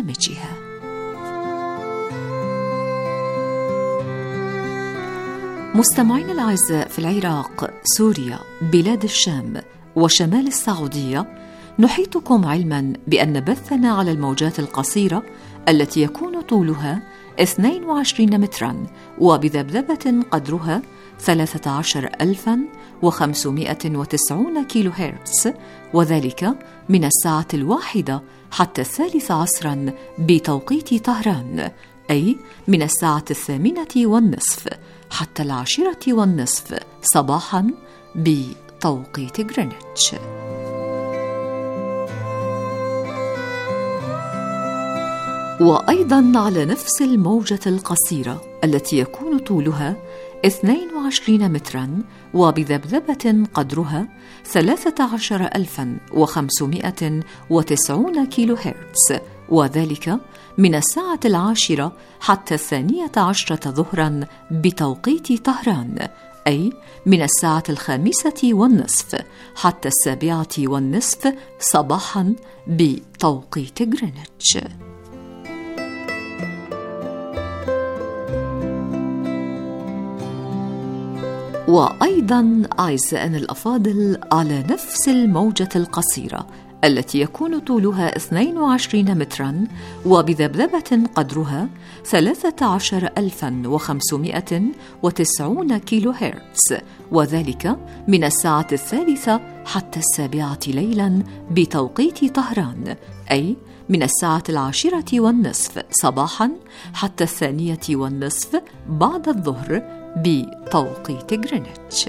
برامجها. مستمعين الأعزاء، في العراق، سوريا، بلاد الشام وشمال السعودية نحيطكم علما بأن بثنا على الموجات القصيرة التي يكون طولها 22 مترا وبذبذبة قدرها 13590 كيلو هرتز، وذلك من الساعة 1 حتى 3 عصرا بتوقيت طهران، أي من الساعة 8:30 حتى 10:30 صباحا بتوقيت غرينتش. وأيضا على نفس الموجة القصيرة التي يكون طولها 22 مترا وبذبذبة قدرها 13590 كيلو هرتز، وذلك من الساعة 10 حتى 12 ظهرا بتوقيت طهران، أي من الساعة 5:30 حتى 7:30 صباحا بتوقيت غرينتش. وأيضا أعزائنا الأفاضل على نفس الموجة القصيرة التي يكون طولها 22 مترا وبذبذبة قدرها 13590 كيلو هرتز، وذلك من الساعة 3 حتى 7 ليلا بتوقيت طهران، أي من الساعة 10:30 صباحا حتى 2:30 بعد الظهر بتوقيت غرينتش.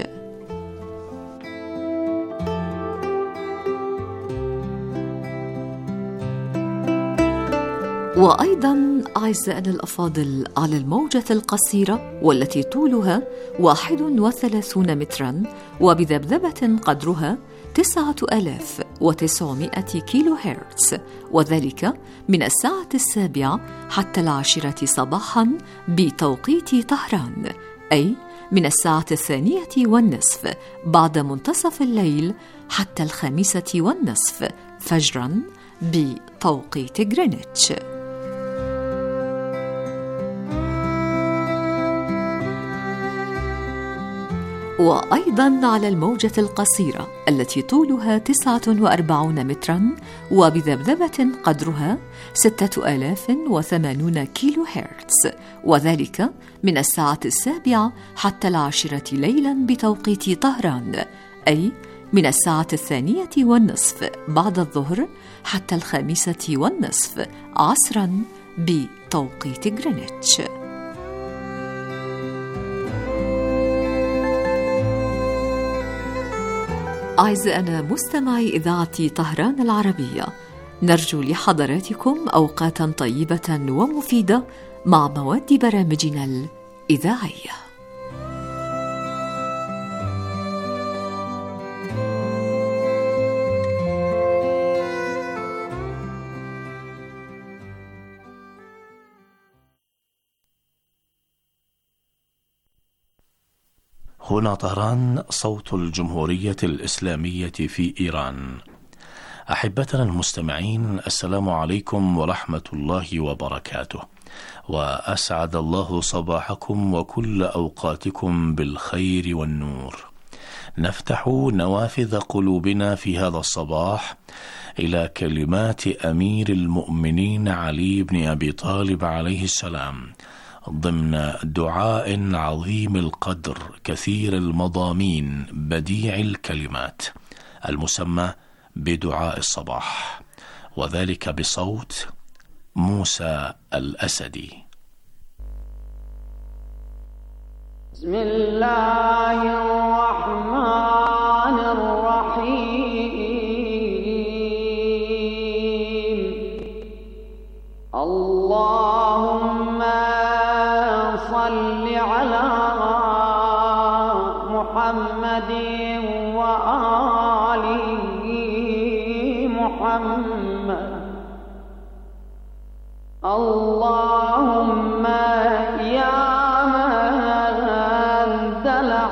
وأيضا أعزائنا الأفاضل على الموجة القصيرة والتي طولها 31 مترا وبذبذبة قدرها 9900 كيلو هرتز، وذلك من الساعة 7 حتى 10 صباحا بتوقيت طهران، أي من الساعة 2:30 بعد منتصف الليل حتى 5:30 فجرا بتوقيت غرينتش. وأيضا على الموجة القصيرة التي طولها 49 مترا وبذبذبة قدرها 6080 كيلو هرتز، وذلك من الساعة 7 حتى 10 ليلا بتوقيت طهران، أي من الساعة 2:30 بعد الظهر حتى 5:30 عصرا بتوقيت غرينتش. أعزائنا مستمعي إذاعة طهران العربية، نرجو لحضراتكم أوقاتا طيبة ومفيدة مع مواد برامجنا الإذاعية. هنا طهران، صوت الجمهورية الإسلامية في إيران. أحبتنا المستمعين، السلام عليكم ورحمة الله وبركاته، وأسعد الله صباحكم وكل أوقاتكم بالخير والنور. نفتح نوافذ قلوبنا في هذا الصباح إلى كلمات أمير المؤمنين علي بن أبي طالب عليه السلام ضمن دعاء عظيم القدر كثير المضامين بديع الكلمات المسمى بدعاء الصباح، وذلك بصوت موسى الأسدي. بسم الله الرحمن الرحيم. اللهم صل على محمد وآل محمد. اللهم يا من دلع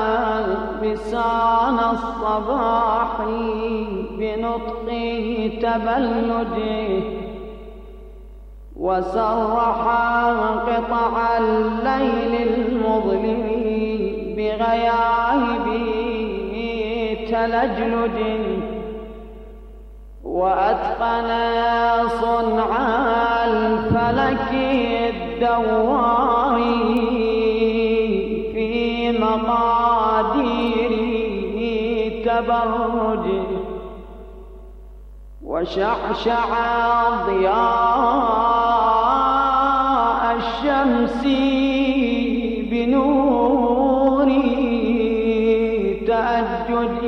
لسان الصباح بنطق تبلده وسرح قطع الليل المظلم بغياهب تلجلج، وأتقن صنع الفلك الدوار في مقادير تبرج، وشعشع ضياء الشمس بنور تأجج.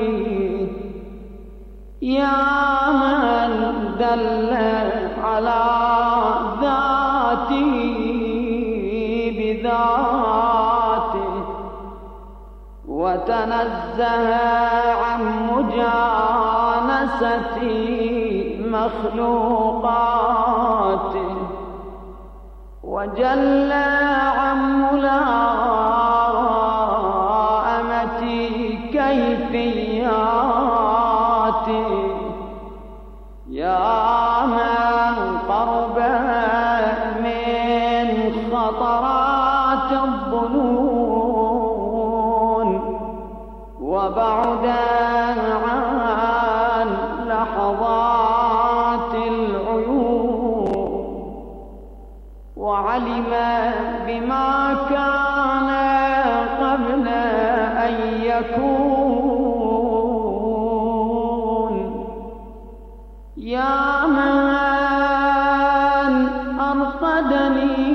يا من دل على ذاته بذاته، وتنزه عن مجانسة مخلوقاته، وجل عن ملائمة كيفياته. يا من قرب من خطرات الظنون، وبعد عن لحظات العيون، وعلم بما كان قبل أن يكون. يا من أرقدني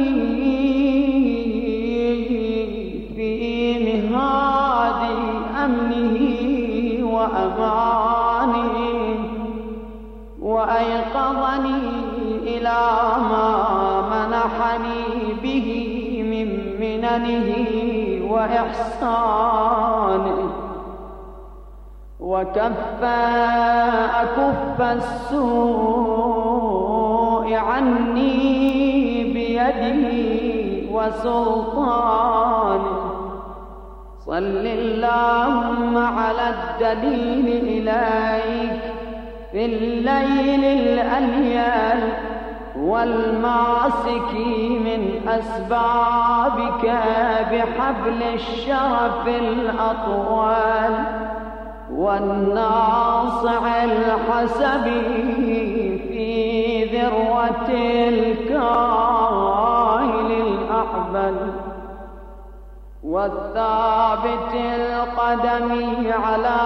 في مهاد أمنه وأمانه، وأيقظني إلى ما منحني به من مننه وإحسانه، وكف أكف السوء عني بيده وسلطانه. صل اللهم على الدليل إليك في الليل الأليل، والماسك من أسبابك بحبل الشرف الأطول، والناصع الحسبي في ذروة الكاهل الأحبل، والثابت القدم على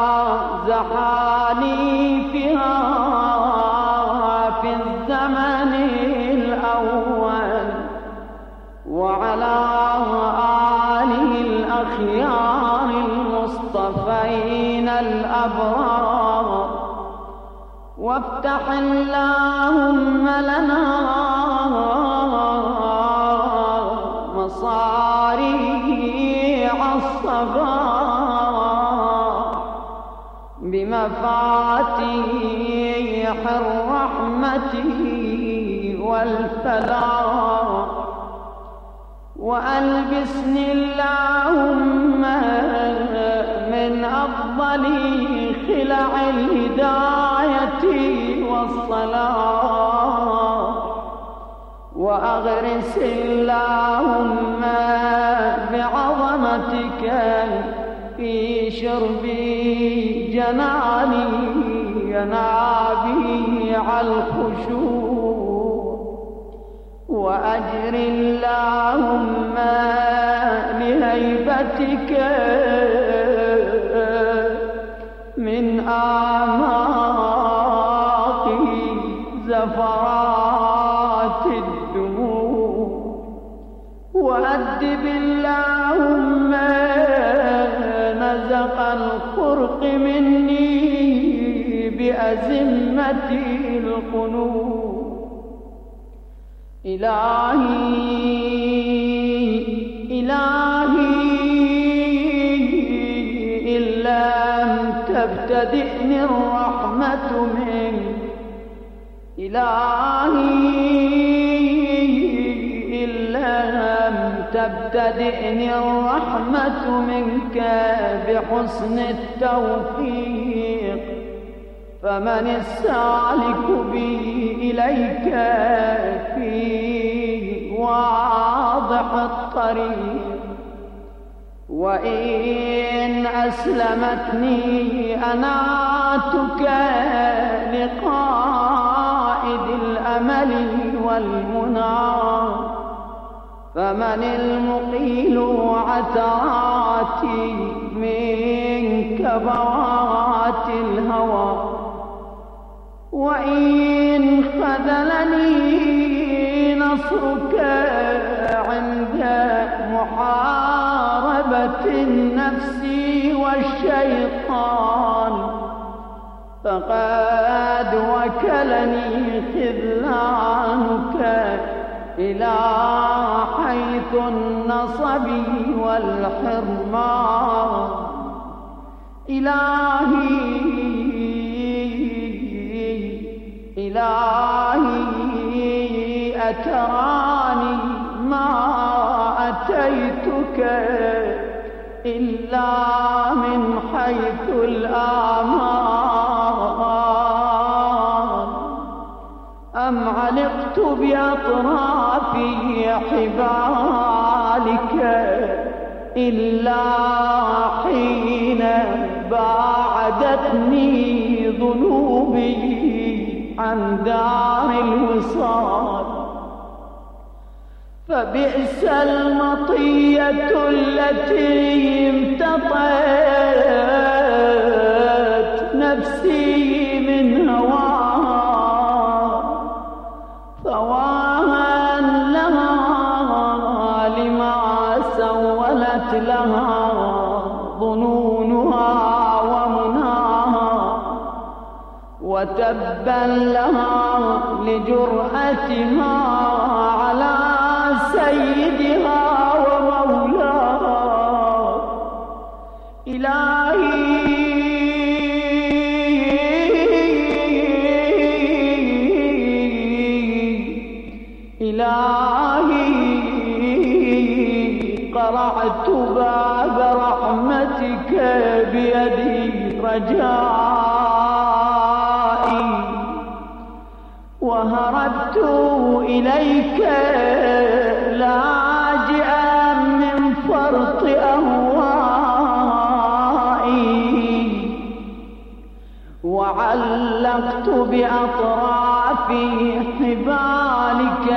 زحاليفها في الزمن الأول، وعلى آله الأخيار المصطفين الأبرار. وافتح اللهم لنا مصاريع الصباح بمفاتيح الرحمة والفلاح، وألبسني اللهم من أفضل خلع الهداية والصلاح، وأغرس اللهم بعظمتك في شرب جناني ينابيع الخشوع، وأجر اللهم لهيبتك من أعماق زفرات الدموع، وأدب اللهم نزق الخرق مني بأزمة القنوط. إلهي إن لم تبتدئني الرحمة منك، إلهي إن لم تبتدئني الرحمة منك بحسن التوفيق، فمن السالك بي إليك في الطريق، وإن أسلمتني أناتك لقائد الأمل والمنى، فمن المقيل عثراتي من كبوات الهوى، وإن خذلني نصرك عند محاربة النفس والشيطان، فقد وكلني خذلانك إلى حيث النصب والحرمان. إلهي أتراني ما أتيتك إلا من حيث الآمان، أم علقت بأطراف حبالك إلا حين باعدتني ذنوبي عن دار الوصال، فبئس المطية التي امتطت نفسي من هواها، ثواها لها لما سولت لها ظنونها ومناها، وتبا لها لجرأتها على سيدها ومولاها. إلهي قرعت باب رحمتك بيدي رجائي، وهربت إليك لاجئا من فرط أهوائي، وعلقت بأطراف حبالك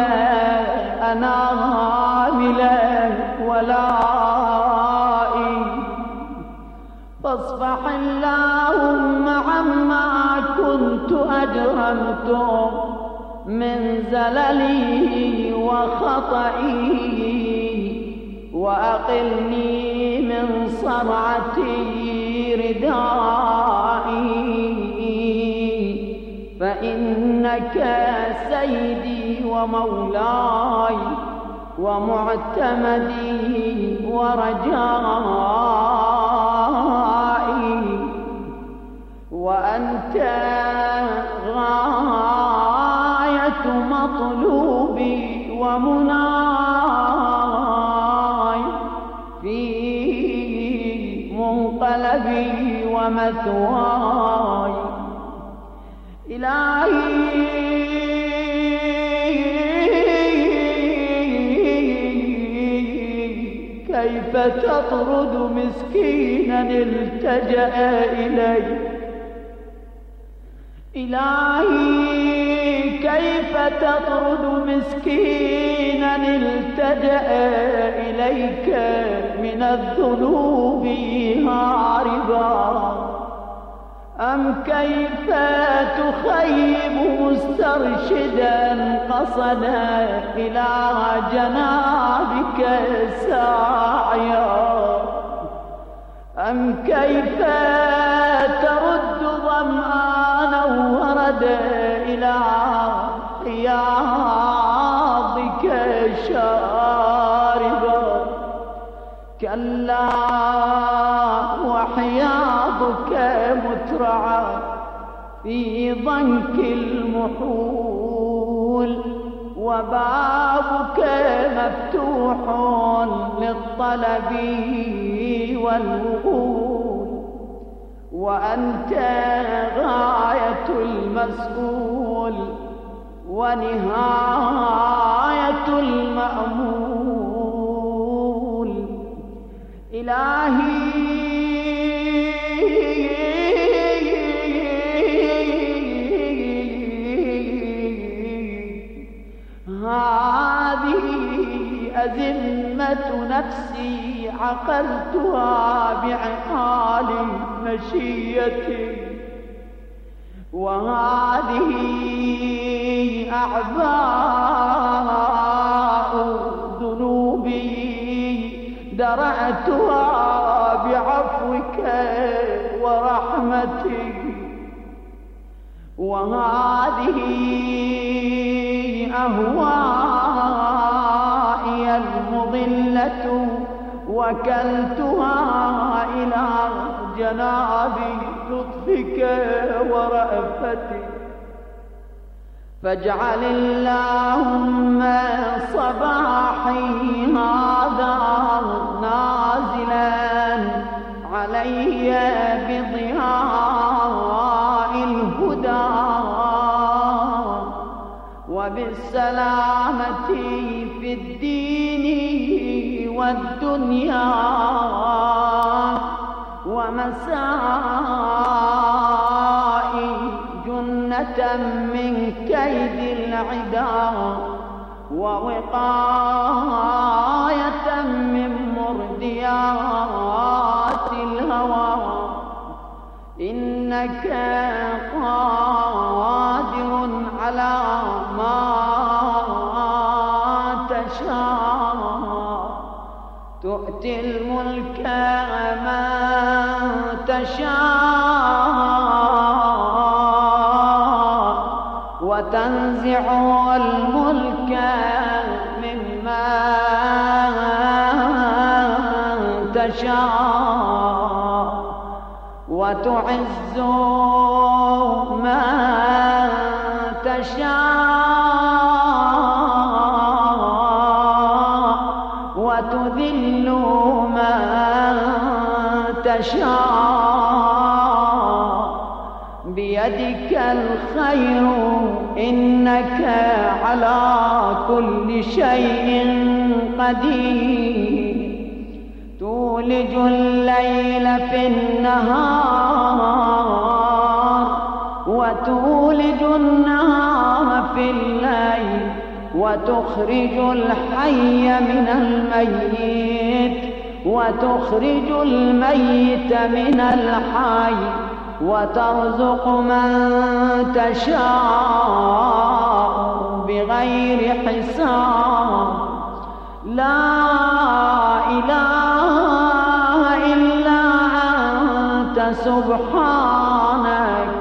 أنامل ولائي، فاصفح اللهم عما كنت أجرمت من زللي وخطئي، وأقلني من صرعتي ردائي، فإنك سيدي ومولاي ومعتمدي ورجائي، وأنت غاية مطلوبي ومناي في منقلبي ومثواي. إلهي كيف تطرد مسكينا التجأ إليك، إلهي كيف تطرد مسكينا التجأ إليك من الذنوب هاربا، أم كيف تخيب مسترشدا قصدا إلى جنابك ساعيا، أم كيف ترد ظمآنا وردا إلى حياضك شاربا. كلا وحياضك مترعى في ضنك المحول، وبابك مفتوح للطلب والوغول، وأنت غاية المسؤول ونهاية المأمول. هذه أزمة نفسي عقلتها بعقال مشيتي، وهذه أعباء ذنوبي درأتها بعفوك ورحمتك، وهذه أهوائي المضلة وكلتها إلى جناب لطفك ورأفتك، فاجعل اللهم صباحي هذا نازلا علي بضياء الهدى وبالسلامة في الدين والدنيا، ومسائي جنة من كيد العدا، ووقاية من مرديات الهوى، إنك قادر على ما تشاء، تؤتي الملك من تشاء، وتنزع الملك ممن تشاء، وتعز من تشاء، وتذل من تشاء، بيدك الخير إنك على كل شيء قدير، تولج الليل في النهار، وتولج النهار في الليل، وتخرج الحي من الميت، وتخرج الميت من الحي، وترزق من تشاء بغير حساب. لا إله إلا أنت سبحانك،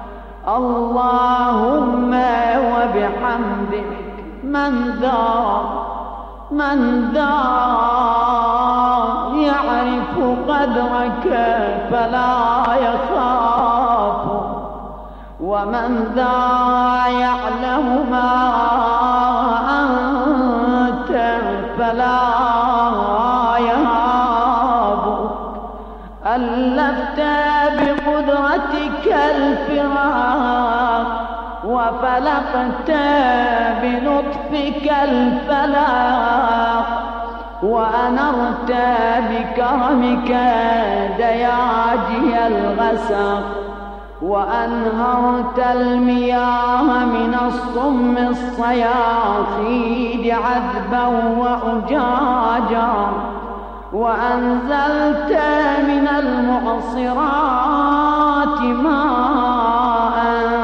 اللهم وبحمدك، من ذا يعرف قدرك فلا يخاف، ومن ذا يعلم ما أنت فلا يهاب، ألفت بقدرتك الفراق، وفلقت بلطفك الفلاق، وأنرت بكرمك دياجي الغسق، وأنهرت المياه من الصم الصياصيد عذبا وأجاجا، وأنزلت من المعصرات ماء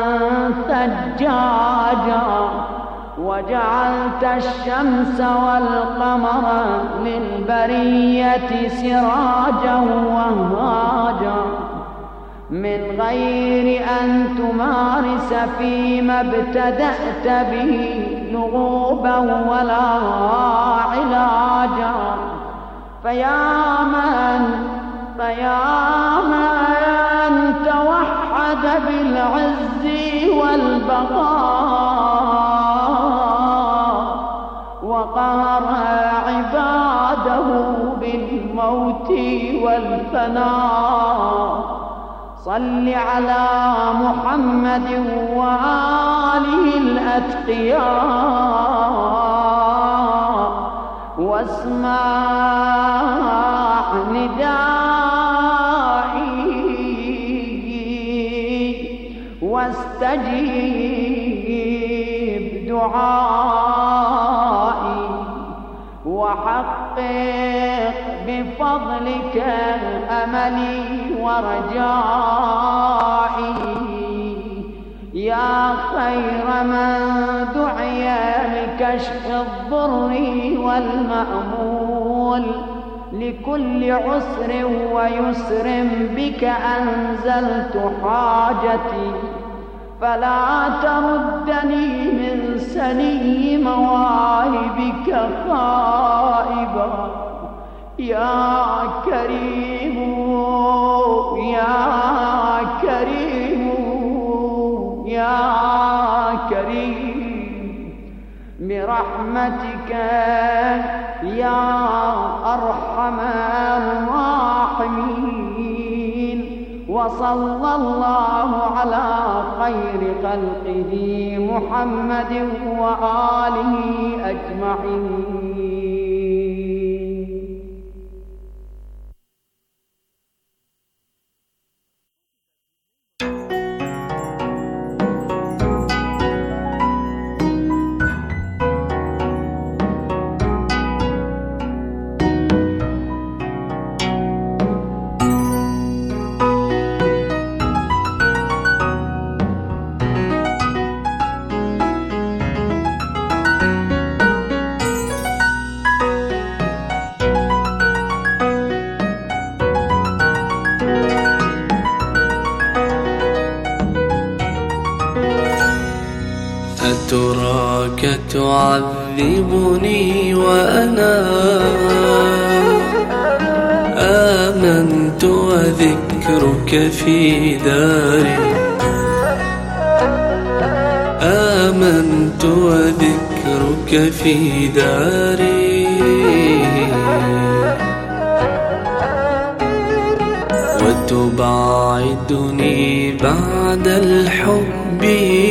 ثجاجا، وجعلت الشمس والقمر للبرية سراجا وهاجا، من غير أن تمارس فيما ابتدأت به لغوبا ولا علاجا، فيا من توحد بالعز والبقاء، وقهر عباده بالموت والفناء، صل على محمد وآله الأتقياء، واسمع ندائي واستجيب دعائي. وحقق بفضلك أملي ورجائي يا خير من دعي لكشف الضر والمأمول لكل عسر ويسر بك أنزلت حاجتي فلا تردني من سني مواهبك خائبا يا كريم يا كريم يا كريم برحمتك يا أرحم الراحمين وصلى الله على خير خلقه محمد وآله أجمعين. أتراك تعذبني وأنا آمنت وذكرك في داري آمنت وذكرك في داري وتبعدني بعد الحب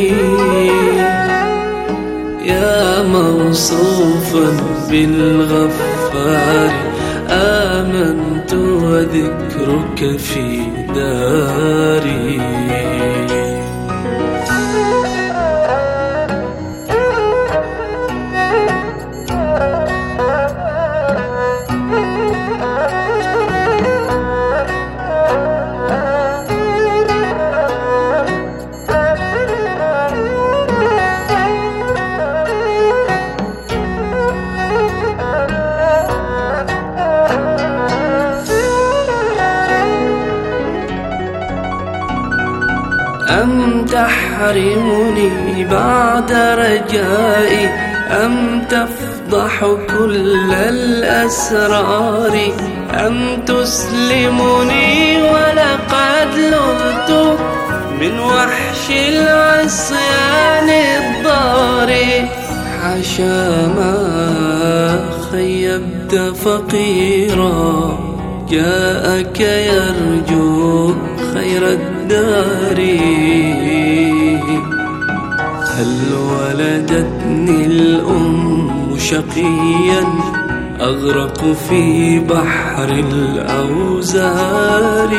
يا موصوفا بالغفار آمنت وذكرك في داري أم تحرمني بعد رجائي أم تفضح كل الأسرار أم تسلمني ولقد لذت من وحش العصيان الضار حاشا ما خيبت فقيرا جاءك يرجو خير الدار هل ولدتني الأم شقيا أغرق في بحر الأوزار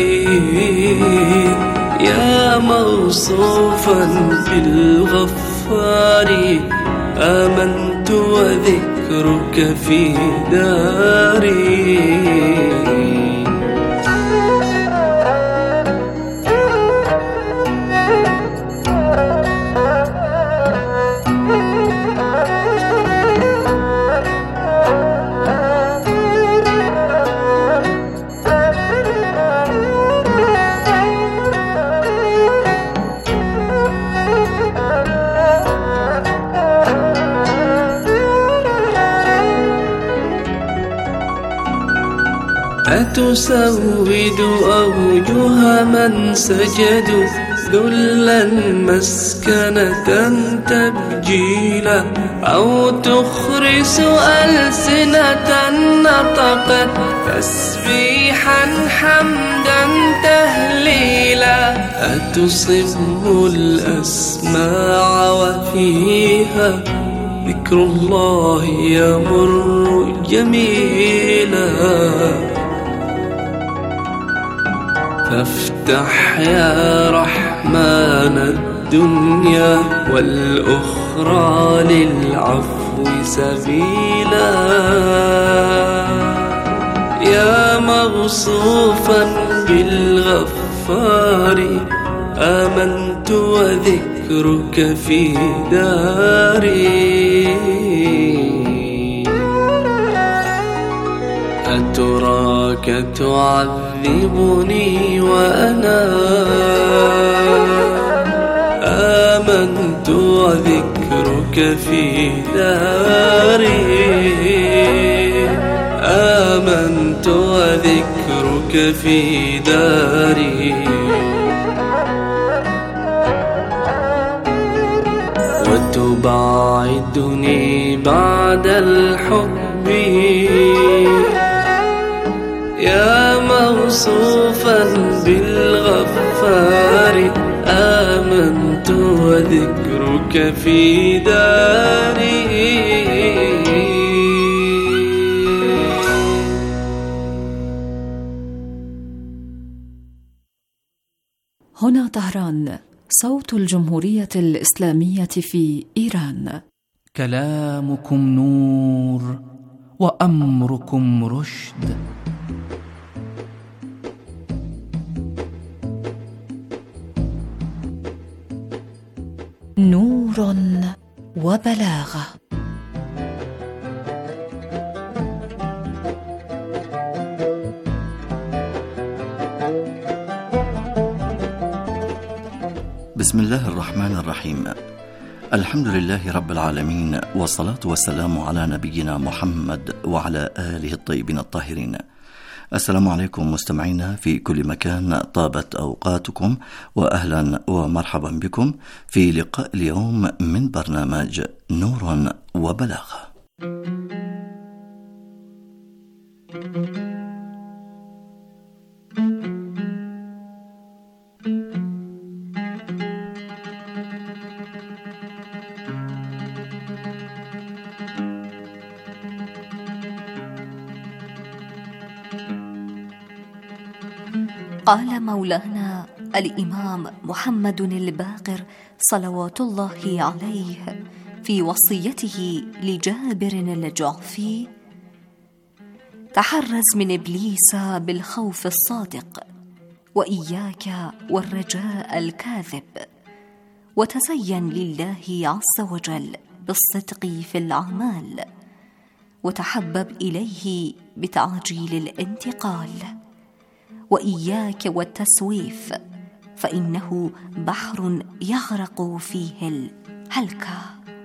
يا موصوفا بالغفار آمنت وذكرك في داري أتسود أوجه من سجدوا ذلا مسكنة تبجيلا أو تخرس ألسنة نطقت تسبيحا حمدا تهليلا أتصم الأسماع وفيها ذكر الله يمر جميلا فافتح يا رحمن الدنيا والأخرى للعفو سبيلا. يا موصوفا بالغفار آمنت وذكرك في داري. أتراك تعذبني وأنا آمنت وذكرك في داري. آمنت وذكرك في داري. وتبعدني بعد الحب يا موصوفا بالغفار آمنت وذكرك في داري. هنا طهران، صوت الجمهورية الإسلامية في إيران. كلامكم نور وأمركم رشد. نور وبلاغة. بسم الله الرحمن الرحيم. الحمد لله رب العالمين، والصلاة والسلام على نبينا محمد وعلى آله الطيبين الطاهرين. السلام عليكم مستمعينا في كل مكان، طابت أوقاتكم وأهلا ومرحبا بكم في لقاء اليوم من برنامج نور وبلاغة. قال مولانا الإمام محمد الباقر صلوات الله عليه في وصيته لجابر الجعفي: تحرز من إبليس بالخوف الصادق، وإياك والرجاء الكاذب، وتزين لله عز وجل بالصدق في الأعمال، وتحبب إليه بتعجيل الانتقال، وإياك والتسويف فإنه بحر يغرق فيه الهلكة.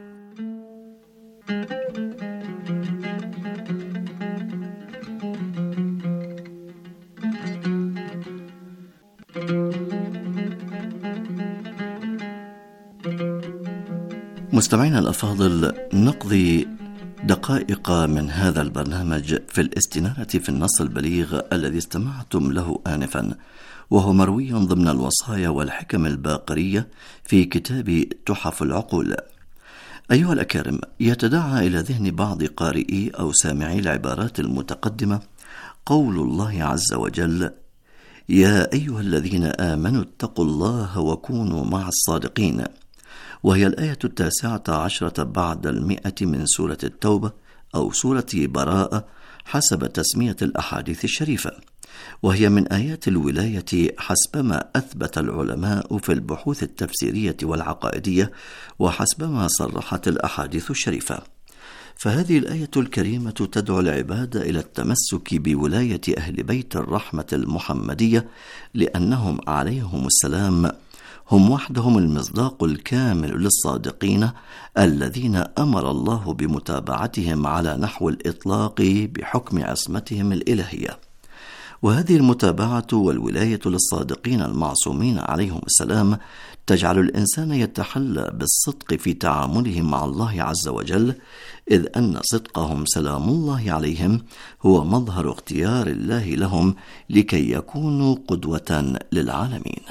مستمعينا الأفاضل، نقضي دقائق من هذا البرنامج في الاستنارة في النص البليغ الذي استمعتم له آنفا، وهو مروي ضمن الوصايا والحكم الباقرية في كتاب تحف العقول. أيها الأكارم، يتداعى إلى ذهن بعض قارئي أو سامعي العبارات المتقدمة قول الله عز وجل: يا أيها الذين آمنوا اتقوا الله وكونوا مع الصادقين، وهي الآية 19 بعد 100 من سورة التوبة أو سورة براءة حسب تسمية الأحاديث الشريفة، وهي من آيات الولاية حسبما أثبت العلماء في البحوث التفسيرية والعقائدية، وحسبما صرحت الأحاديث الشريفة. فهذه الآية الكريمة تدعو العباد إلى التمسك بولاية أهل بيت الرحمة المحمدية، لأنهم عليهم السلام هم وحدهم المصداق الكامل للصادقين الذين أمر الله بمتابعتهم على نحو الإطلاق بحكم عصمتهم الإلهية. وهذه المتابعة والولاية للصادقين المعصومين عليهم السلام تجعل الإنسان يتحلى بالصدق في تعامله مع الله عز وجل، إذ أن صدقهم سلام الله عليهم هو مظهر اختيار الله لهم لكي يكونوا قدوة للعالمين.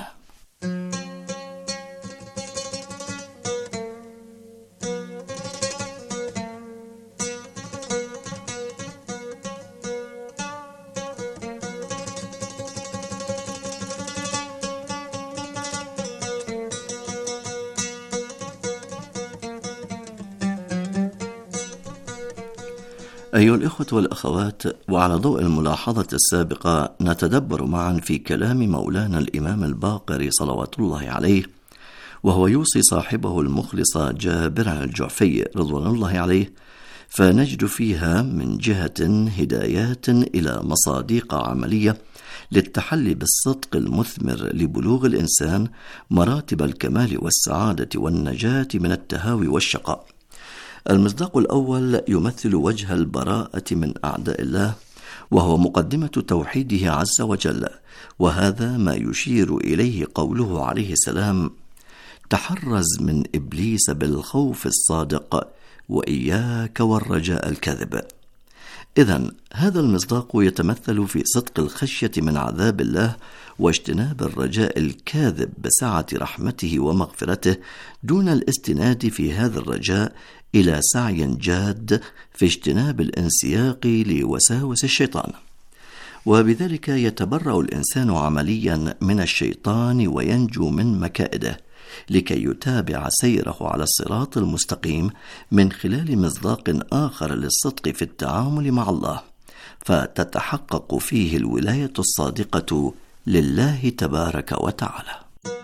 أيها الإخوة والأخوات، وعلى ضوء الملاحظة السابقة نتدبر معا في كلام مولانا الإمام الباقر صلوات الله عليه، وهو يوصي صاحبه المخلص جابر الجعفي رضوان الله عليه، فنجد فيها من جهة هدايات إلى مصادق عملية للتحلي بالصدق المثمر لبلوغ الإنسان مراتب الكمال والسعادة والنجاة من التهاوي والشقاء. المصداق الأول يمثل وجه البراءة من أعداء الله، وهو مقدمة توحيده عز وجل، وهذا ما يشير إليه قوله عليه السلام: تحرز من إبليس بالخوف الصادق وإياك والرجاء الكاذب. إذن هذا المصداق يتمثل في صدق الخشية من عذاب الله واجتناب الرجاء الكاذب بسعة رحمته ومغفرته، دون الاستناد في هذا الرجاء إلى سعي جاد في اجتناب الانسياق لوساوس الشيطان. وبذلك يتبرأ الإنسان عمليا من الشيطان وينجو من مكائده، لكي يتابع سيره على الصراط المستقيم من خلال مصداق آخر للصدق في التعامل مع الله، فتتحقق فيه الولاية الصادقة لله تبارك وتعالى.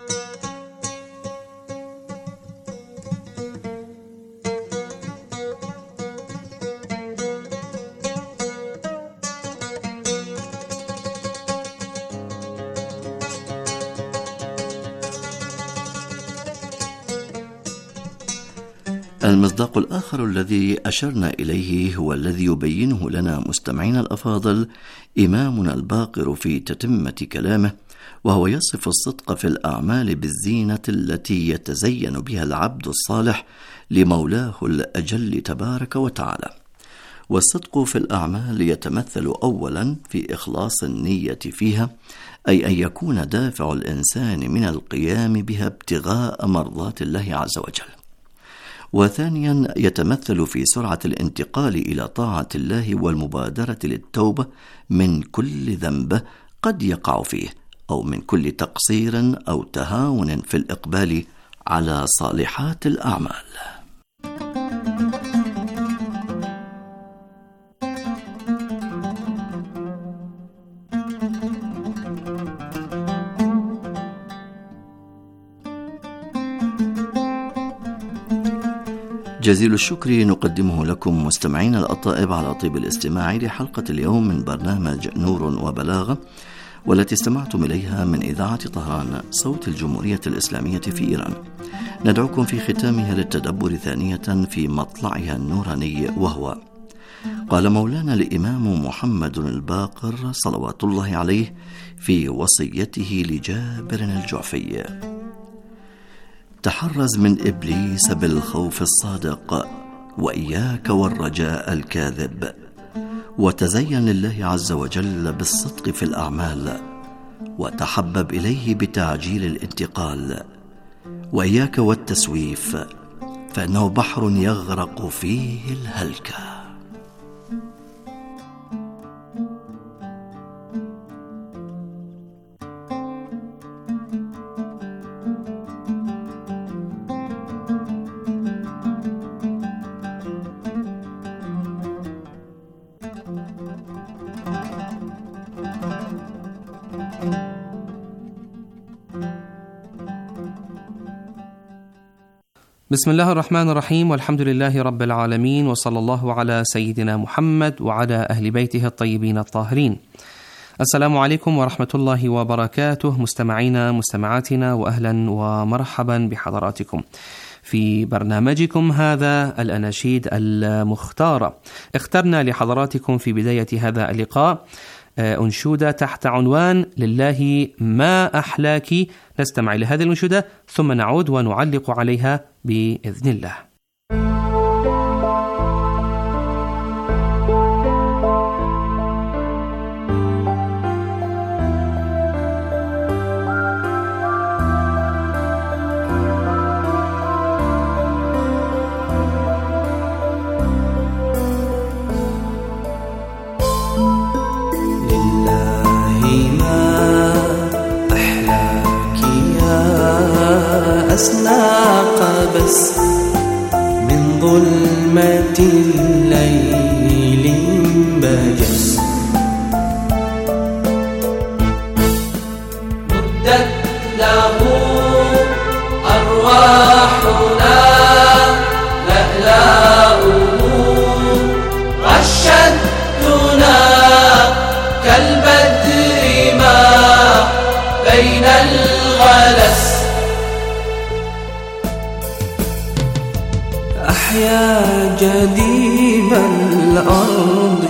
المصداق الآخر الذي أشرنا إليه هو الذي يبينه لنا مستمعينا الأفاضل إمامنا الباقر في تتمة كلامه، وهو يصف الصدق في الأعمال بالزينة التي يتزين بها العبد الصالح لمولاه الأجل تبارك وتعالى. والصدق في الأعمال يتمثل أولا في إخلاص النية فيها، أي أن يكون دافع الإنسان من القيام بها ابتغاء مرضات الله عز وجل. وثانيا يتمثل في سرعة الانتقال إلى طاعة الله والمبادرة للتوبة من كل ذنب قد يقع فيه، أو من كل تقصير أو تهاون في الإقبال على صالحات الأعمال. جزيل الشكر نقدمه لكم مستمعين الأطائب على طيب الاستماع لحلقة اليوم من برنامج نور وبلاغة، والتي استمعتم إليها من إذاعة طهران صوت الجمهورية الإسلامية في إيران. ندعوكم في ختامها للتدبر ثانية في مطلعها النوراني، وهو قال مولانا الإمام محمد الباقر صلوات الله عليه في وصيته لجابر الجعفي: تحرز من إبليس بالخوف الصادق وإياك والرجاء الكاذب، وتزين لله عز وجل بالصدق في الأعمال، وتحبب إليه بتعجيل الانتقال، وإياك والتسويف فإنه بحر يغرق فيه الهلكة. بسم الله الرحمن الرحيم، والحمد لله رب العالمين، وصلى الله على سيدنا محمد وعلى أهل بيته الطيبين الطاهرين. السلام عليكم ورحمة الله وبركاته، مستمعينا مستمعاتنا، وأهلا ومرحبا بحضراتكم في برنامجكم هذا الأناشيد المختارة. اخترنا لحضراتكم في بداية هذا اللقاء أنشودة تحت عنوان لله ما أحلاك. نستمع إلى هذه الأنشودة ثم نعود ونعلق عليها بإذن الله. أسناق بس من ظلمة الليل شديب الأرض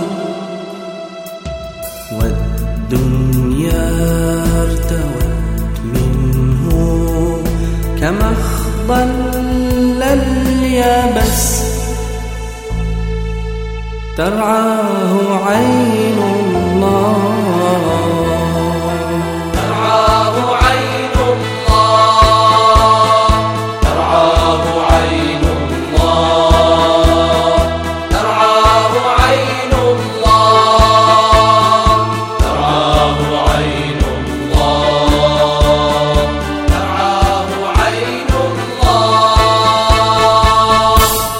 والدنيا ارتوت منه كما اخضل اليابس ترعاه عين الله ترعاه عين الله ترعاه عين الله ترعاه عين الله ترعاه عين الله ترعاه عين الله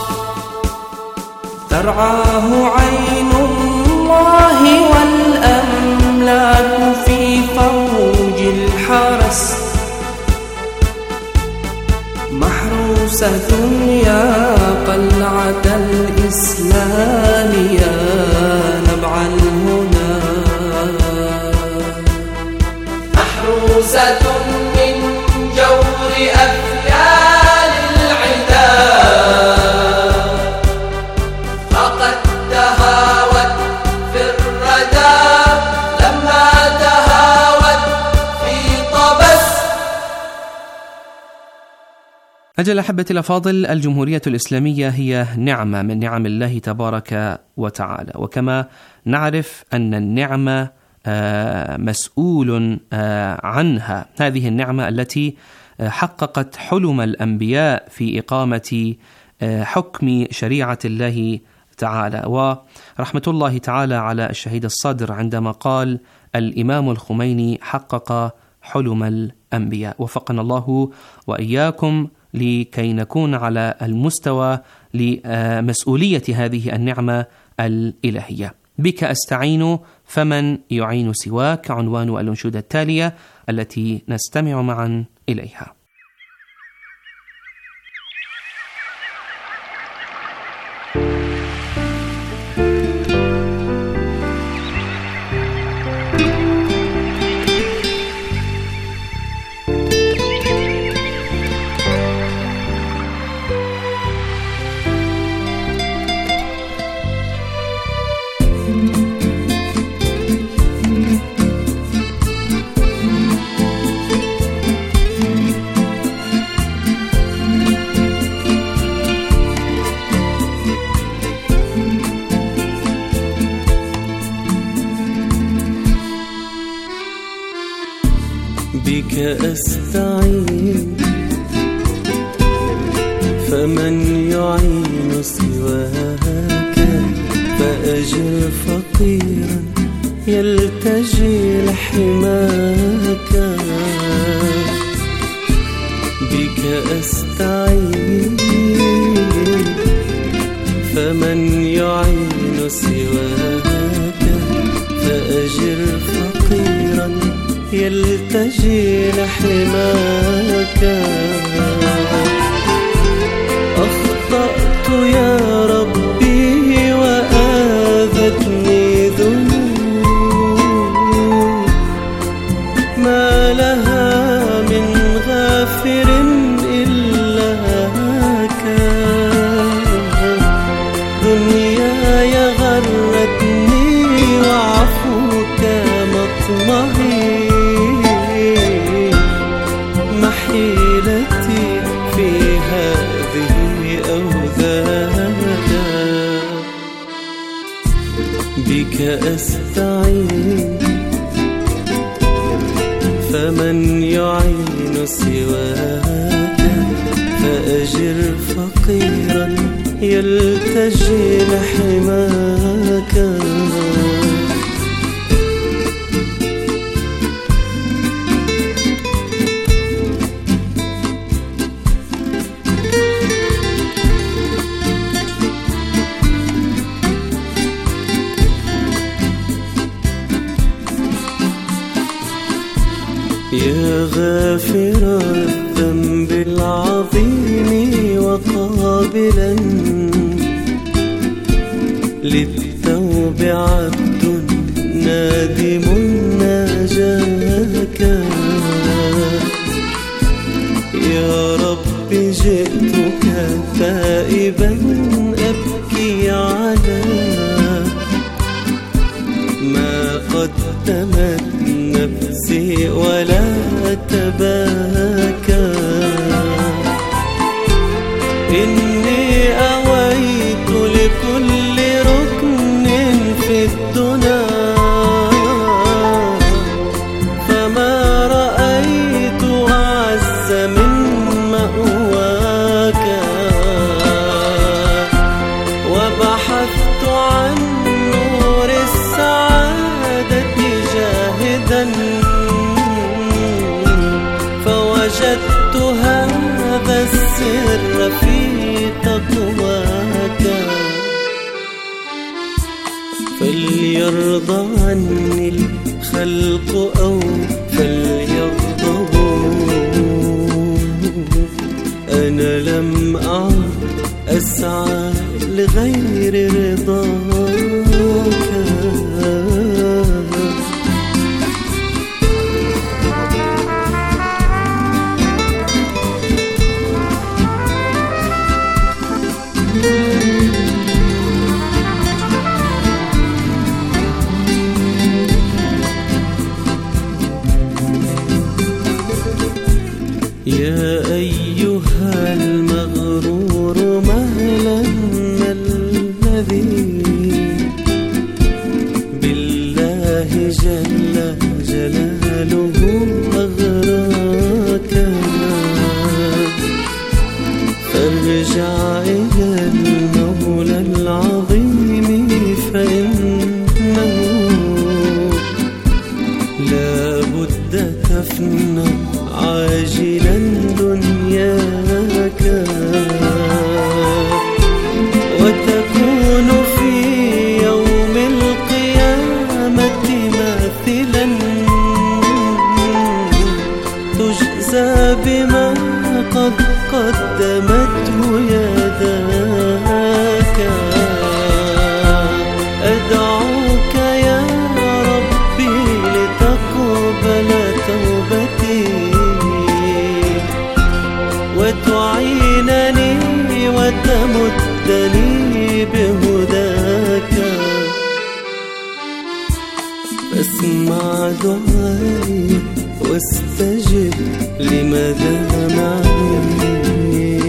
ترعاه عين الله والأملاك في فوج الحرس محروسة يا قلعة الإسلام يا نبع الهدى محروسة من جور أفيال العدا فقد تهاوت في الردى لما تهاوت في طبس. أجل أحبتي الأفاضل، الجمهورية الإسلامية هي نعمة من نعم الله تبارك وتعالى، وكما نعرف أن النعمة مسؤول عنها، هذه النعمة التي حققت حلم الأنبياء في إقامة حكم شريعة الله تعالى. ورحمة الله تعالى على الشهيد الصدر عندما قال الإمام الخميني حقق حلم الأنبياء. وفقنا الله وإياكم لكي نكون على المستوى لمسؤولية هذه النعمة الإلهية. بك أستعين فمن يعين سواك، عنوان الأنشودة التالية التي نستمع معا إليها. بك أستعين فمن يعين سواك فأجر فقيرا يلتجي لحماك. بك أستعين فمن يعين سواك فأجر فقيرا يلتجي لحماك. أخطأت يا ربي وآذتني ذنوب ما لها من غافر إلاك. دنياي غرتني وعفوك مطمعي محيلتي في هذه أوذاك. بك أستعين فمن يعين سواك فأجر فقيرا يلتجي لحماك. يا غافر الذنب العظيم وقابلا للتوب عبد نادم ناجاك. يا رب جئتك تائبا أبكي على ما قدمت نفسي ولا تباكى. إني أويت لكل ركن في الدنا فما رأيت أعز من مأواك. وبحثت عن نور السعادة جاهدا فوجدت هذا السر في تقواك. فليرضى عني الخلق أو فليغضبوا، أنا لم أعد أسعى لغير رضاك. يا أيها المغرور مهلا ما الذي بالله جل جلاله أغراك. فارجع إلى المولى العظيم فإنه لا بد تفنى عاجلا دنياك وتكون في يوم القيامة ماثلا تجزى بما قد قدمته يداك. أدعوك يا ربي لتقبل توبتي وتعينني وتمدني بهداك. فاسمع دعائي واستجب لمدامعي،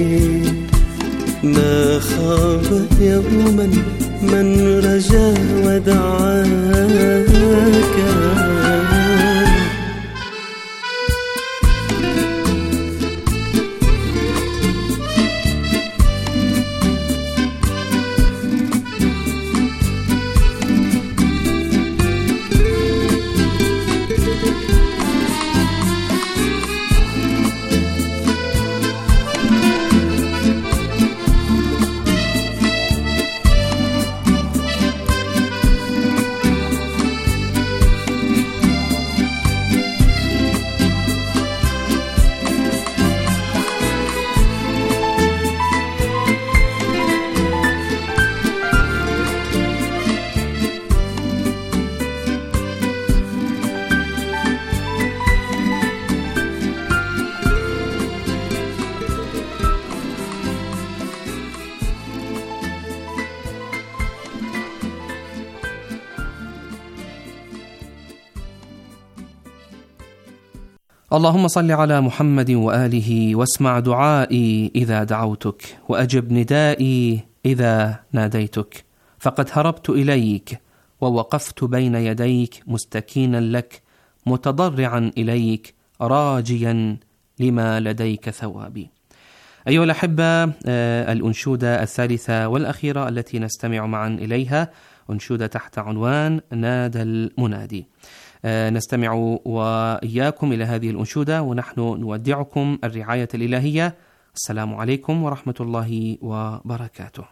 ما خاب يوما من رجا ودعاك. اللهم صل على محمد وآله واسمع دعائي إذا دعوتك وأجب ندائي إذا ناديتك. فقد هربت إليك ووقفت بين يديك مستكينا لك متضرعا إليك راجيا لما لديك ثوابي. أيها الأحبة، الأنشودة الثالثة والأخيرة التي نستمع معا إليها أنشودة تحت عنوان نادى المنادي. نستمع وإياكم إلى هذه الأنشودة ونحن نودعكم الرعاية الإلهية. السلام عليكم ورحمة الله وبركاته.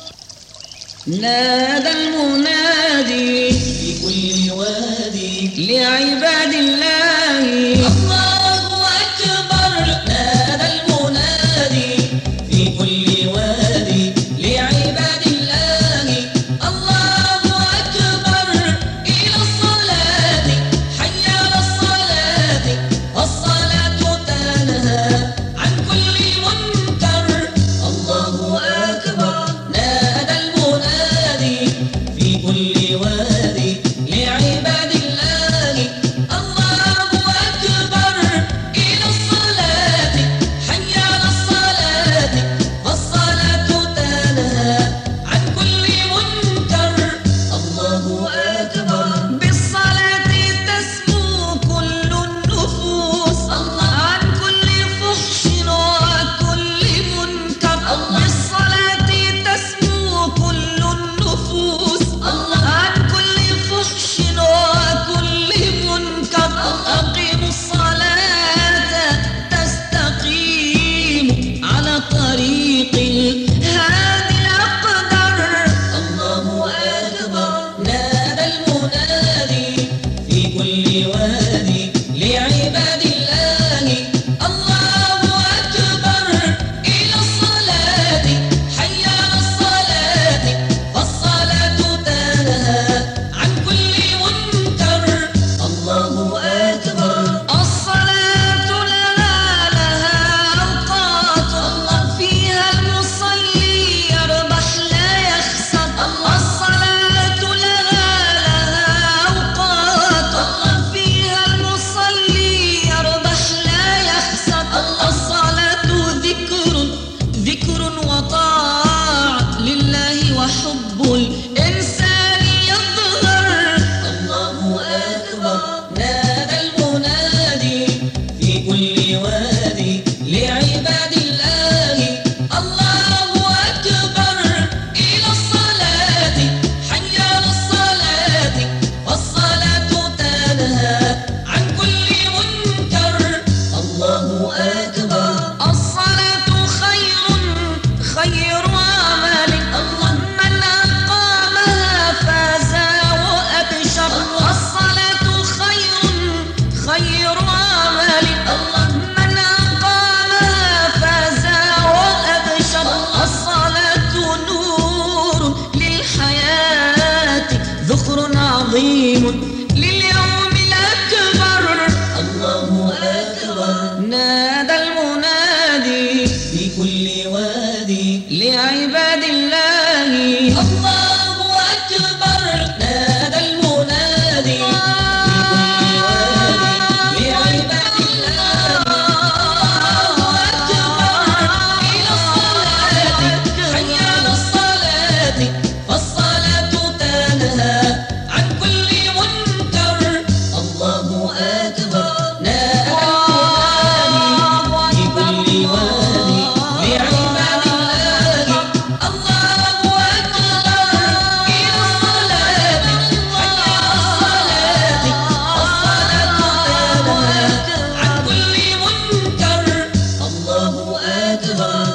نادى المنادي في كل وادي لعباد الله، الله أكبر. نادى المنادي في كل وادي لعباد الله، الله أكبر. إلى الصلاة حي على الصلاة، الصلاة تنهى عن كل منكر. الله أكبر. نادى المنادي عظيم لليوم الأكبر. الله أكبر نادى المنادي في كل وادي لعباد الله. الله أكبر نادى المنادي في كل وادي لعباد الله. الله أكبر إلى الصلاة حي على الصلاة فالصلاة تنهى عن كل منكر. الله أكبر نادى المنادي في كل وادي لعباد الله. الله أكبر إلى الصلاة حي على الصلاة فالصلاة تنهى عن كل منكر. الله أكبر.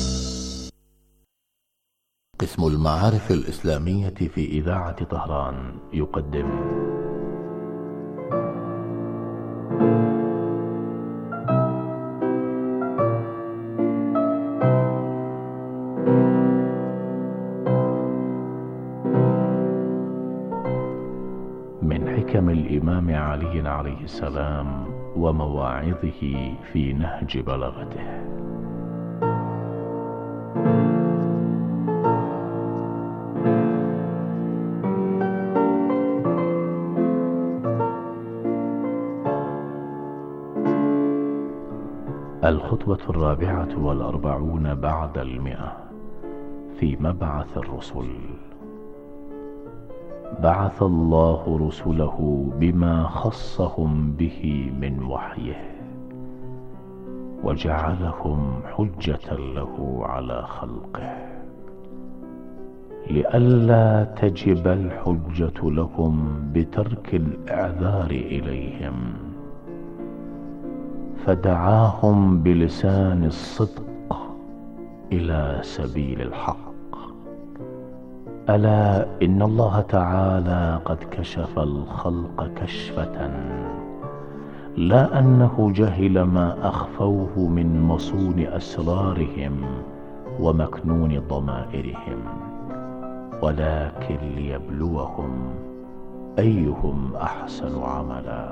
قسم المعارف الإسلامية في إذاعة طهران يقدم من حكم الإمام علي عليه السلام ومواعظه في نهج بلاغته. الخطبة 44 بعد 100 في مبعث الرسل. بعث الله رسله بما خصهم به من وحيه وجعلهم حجة له على خلقه لئلا تجب الحجة لهم بترك الإعذار إليهم، فدعاهم بلسان الصدق إلى سبيل الحق. ألا إن الله تعالى قد كشف الخلق كشفة، لا أنه جهل ما أخفوه من مصون أسرارهم ومكنون ضمائرهم، ولكن ليبلوهم أيهم أحسن عملا،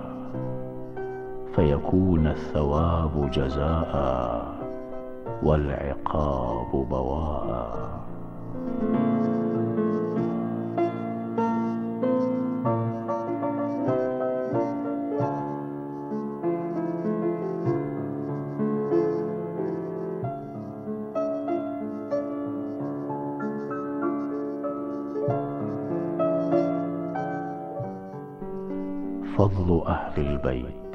فيكون الثواب جزاء والعقاب بواء. فضل أهل البيت.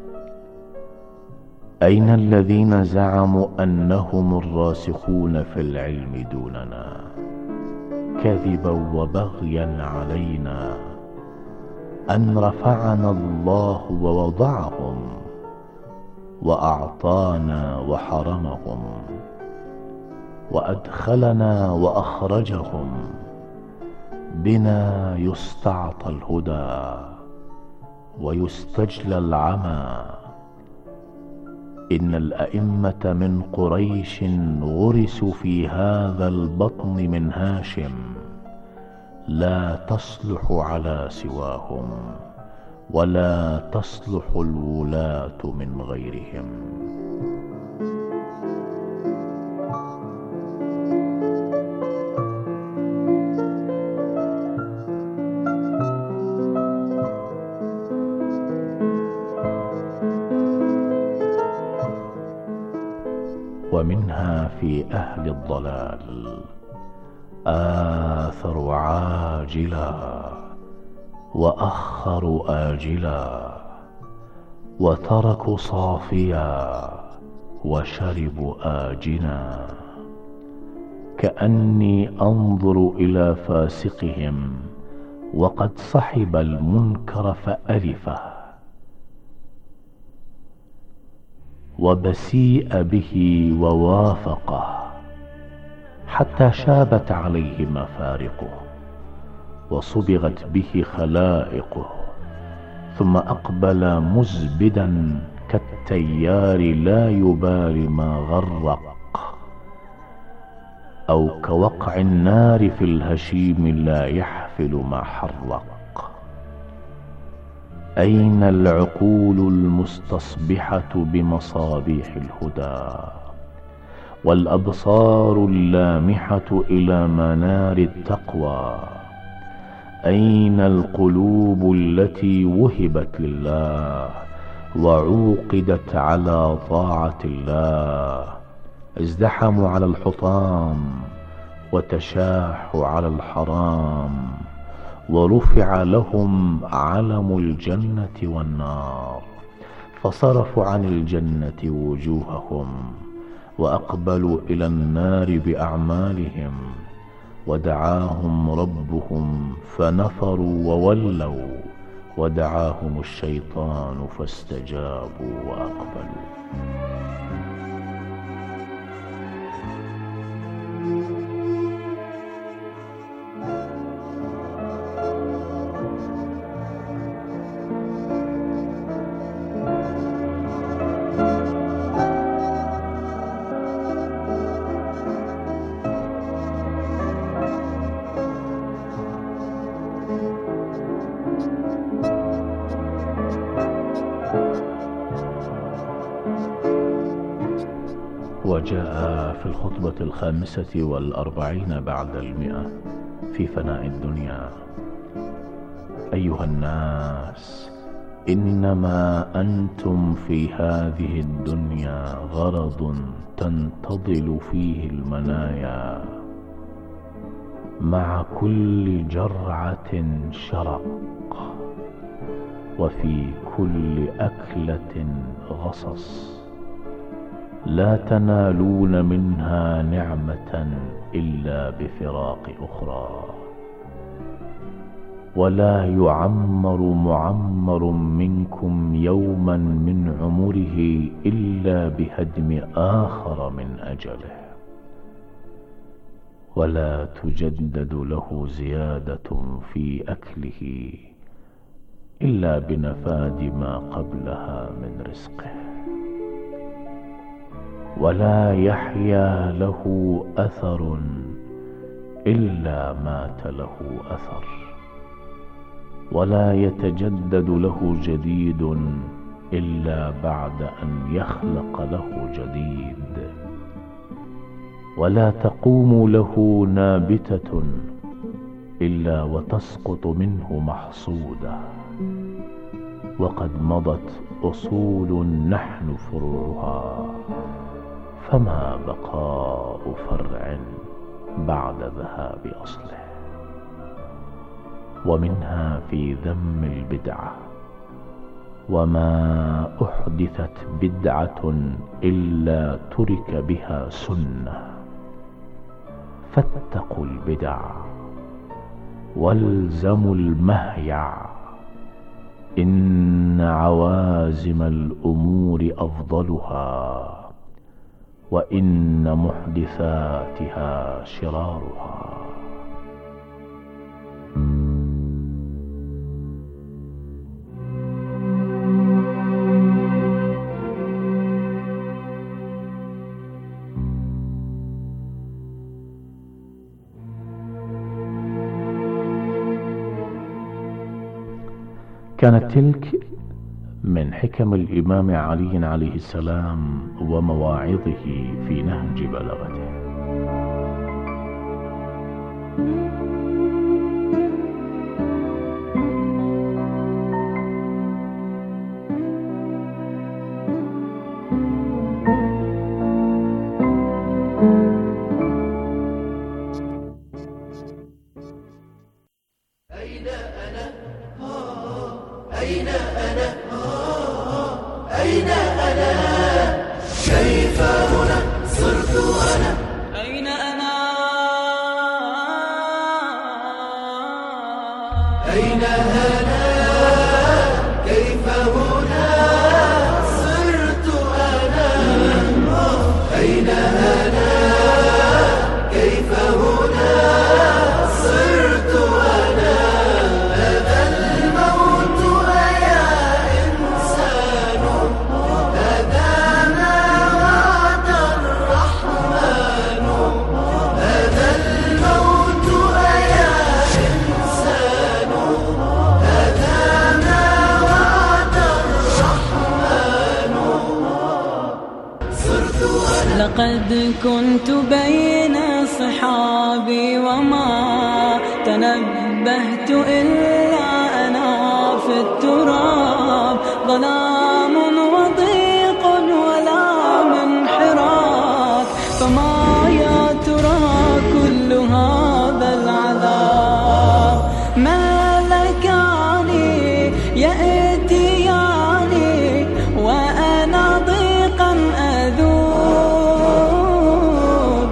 أين الذين زعموا أنهم الراسخون في العلم دوننا، كذبا وبغيا علينا، أن رفعنا الله ووضعهم وأعطانا وحرمهم وأدخلنا وأخرجهم، بنا يستعطى الهدى ويستجلى العمى. إن الأئمة من قريش غرسوا في هذا البطن من هاشم، لا تصلح على سواهم، ولا تصلح الولاة من غيرهم. ومنها في أهل الضلال آثروا عاجلا وأخروا آجلا، وتركوا صافيا وشربوا آجنا، كأني أنظر إلى فاسقهم وقد صحب المنكر فألفه، وبسيء به ووافقه، حتى شابت عليه مفارقه وصبغت به خلائقه، ثم أقبل مزبدا كالتيار لا يبالي ما غرق، أو كوقع النار في الهشيم لا يحفل ما حرق. أين العقول المستصبحة بمصابيح الهدى والأبصار اللامحة إلى منار التقوى؟ أين القلوب التي وهبت لله وعوقدت على طاعة الله؟ ازدحموا على الحطام وتشاحوا على الحرام، ورفع لهم علم الجنة والنار، فصرفوا عن الجنة وجوههم وأقبلوا إلى النار بأعمالهم، ودعاهم ربهم فنفروا وولوا، ودعاهم الشيطان فاستجابوا وأقبلوا. وجاء في الخطبة 45 بعد 100 في فناء الدنيا: أيها الناس، إنما أنتم في هذه الدنيا غرض تنتضل فيه المنايا، مع كل جرعة شرق، وفي كل أكلة غصص، لا تنالون منها نعمة إلا بفراق أخرى، ولا يعمر معمر منكم يوما من عمره إلا بهدم آخر من أجله، ولا تجدد له زيادة في أكله إلا بنفاد ما قبلها من رزقه، ولا يحيا له أثر إلا مات له أثر، ولا يتجدد له جديد إلا بعد أن يخلق له جديد، ولا تقوم له نابتة إلا وتسقط منه محصودة، وقد مضت أصول نحن فروعها، فما بقاء فرع بعد ذهاب أصله. ومنها في ذم البدعة: وما أحدثت بدعة إلا ترك بها سنة، فاتقوا البدع والزموا المهيع، إن عوازم الأمور أفضلها، وإن محدثاتها شرارها. كانت تلك من حكم الإمام علي عليه السلام ومواعظه في نهج بلاغته. قد كنت بين صحابي وما تنبهت إلا أنا في التراب، ظلام وضيق ولا من حراك، فما يا ترى كل هذا العذاب؟ ملكاني يأتياني وأنا ضيقا أذوب،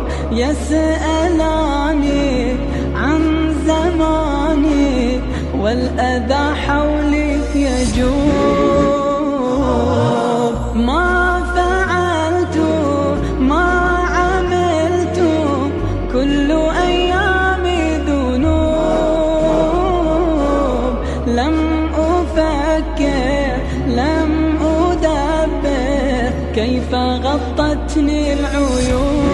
يسألاني عن زماني والأذى حولي يجوب. ما فعلت ما عملت كل أيامي ذنوب، لم أفكر لم أدبر كيف غطتني العيون.